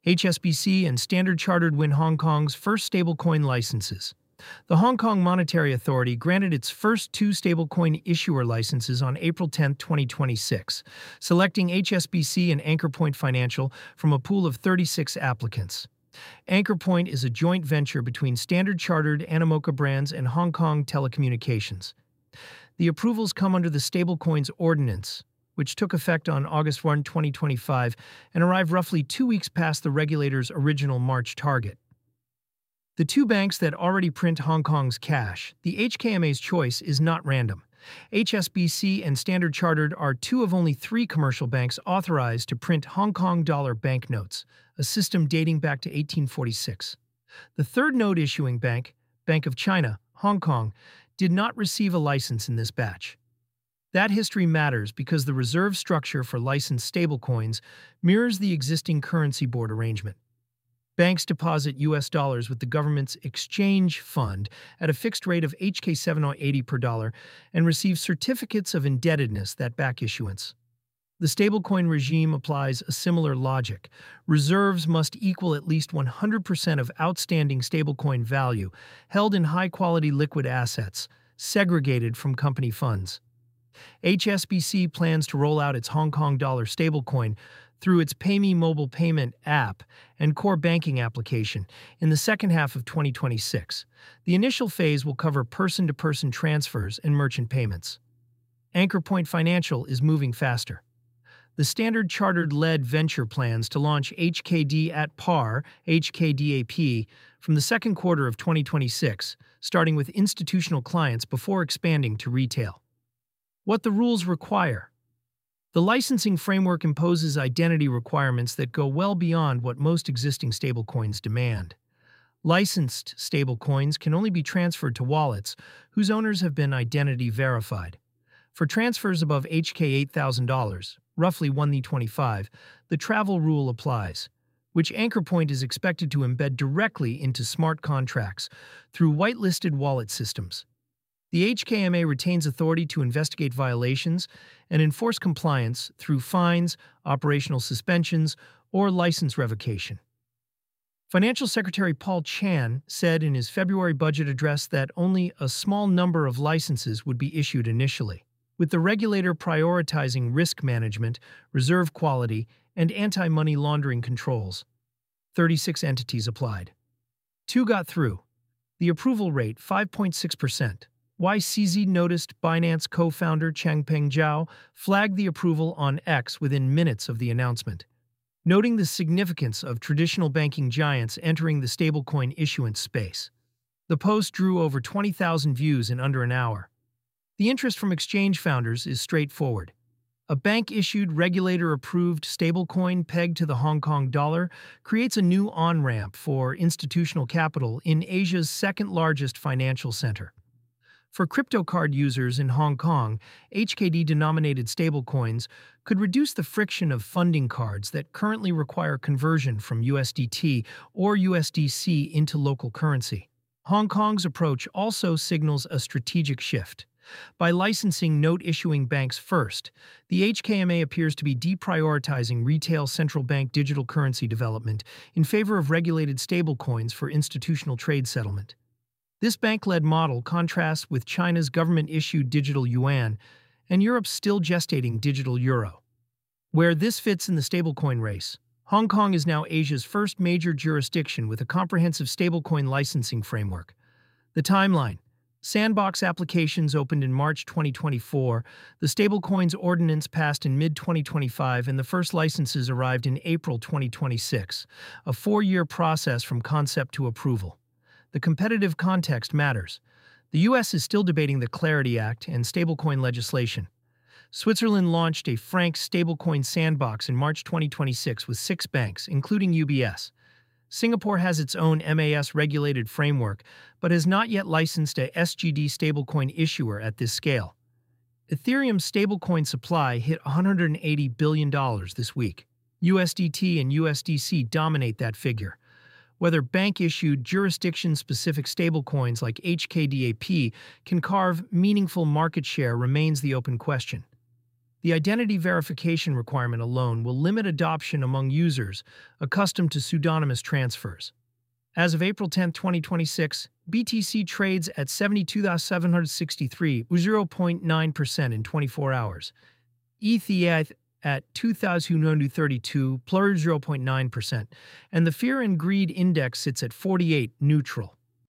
HSBC and Standard Chartered win Hong Kong's first stablecoin licenses. The Hong Kong Monetary Authority granted its first two stablecoin issuer licenses on April 10, 2026, selecting HSBC and Anchor Point Financial from a pool of 36 applicants. Anchor Point is a joint venture between Standard Chartered, Animoca Brands, and Hong Kong Telecommunications. The approvals come under the Stablecoins Ordinance, which took effect on August 1, 2025, and arrived roughly 2 weeks past the regulator's original March target. The two banks that already print Hong Kong's cash, the HKMA's choice is not random. HSBC and Standard Chartered are two of only three commercial banks authorized to print Hong Kong dollar banknotes, a system dating back to 1846. The third note-issuing bank, Bank of China, Hong Kong, did not receive a license in this batch. That history matters because the reserve structure for licensed stablecoins mirrors the existing currency board arrangement. Banks deposit US dollars with the government's exchange fund at a fixed rate of HK780 per dollar and receive certificates of indebtedness that back issuance. The stablecoin regime applies a similar logic. Reserves must equal at least 100% of outstanding stablecoin value, held in high-quality liquid assets, segregated from company funds. HSBC plans to roll out its Hong Kong dollar stablecoin through its PayMe mobile payment app and core banking application in the second half of 2026. The initial phase will cover person-to-person transfers and merchant payments. Anchor Point Financial is moving faster. The Standard Chartered-led venture plans to launch HKD at Par, HKDAP, from the second quarter of 2026, starting with institutional clients before expanding to retail. What the rules require. The licensing framework imposes identity requirements that go well beyond what most existing stablecoins demand. Licensed stablecoins can only be transferred to wallets whose owners have been identity verified. For transfers above HK $8,000, roughly 1.25, the travel rule applies, which Anchor Point is expected to embed directly into smart contracts through whitelisted wallet systems. The HKMA retains authority to investigate violations and enforce compliance through fines, operational suspensions, or license revocation. Financial Secretary Paul Chan said in his February budget address that only a small number of licenses would be issued initially, with the regulator prioritizing risk management, reserve quality, and anti-money laundering controls. 36 entities applied. 2 got through. The approval rate, 5.6%. YCZ noticed Binance co-founder Changpeng Zhao flagged the approval on X within minutes of the announcement, noting the significance of traditional banking giants entering the stablecoin issuance space. The post drew over 20,000 views in under an hour. The interest from exchange founders is straightforward. A bank-issued, regulator-approved stablecoin pegged to the Hong Kong dollar creates a new on-ramp for institutional capital in Asia's second-largest financial center. For crypto card users in Hong Kong, HKD-denominated stablecoins could reduce the friction of funding cards that currently require conversion from USDT or USDC into local currency. Hong Kong's approach also signals a strategic shift. By licensing note-issuing banks first, the HKMA appears to be deprioritizing retail central bank digital currency development in favor of regulated stablecoins for institutional trade settlement. This bank-led model contrasts with China's government-issued digital yuan and Europe's still gestating digital euro. Where this fits in the stablecoin race, Hong Kong is now Asia's first major jurisdiction with a comprehensive stablecoin licensing framework. The timeline. Sandbox applications opened in March 2024, the Stablecoins Ordinance passed in mid-2025, and the first licenses arrived in April 2026, a 4-year process from concept to approval. The competitive context matters. The U.S. is still debating the Clarity Act and stablecoin legislation. Switzerland launched a franc stablecoin sandbox in March 2026 with 6 banks, including UBS. Singapore has its own MAS-regulated framework, but has not yet licensed a SGD stablecoin issuer at this scale. Ethereum's stablecoin supply hit $180 billion this week. USDT and USDC dominate that figure. Whether bank-issued, jurisdiction-specific stablecoins like HKDAP can carve meaningful market share remains the open question. The identity verification requirement alone will limit adoption among users accustomed to pseudonymous transfers. As of April 10, 2026, BTC trades at 72,763, 0.9% in 24 hours. ETH at 2,232, plus 0.9%, and the Fear and Greed Index sits at 48, neutral.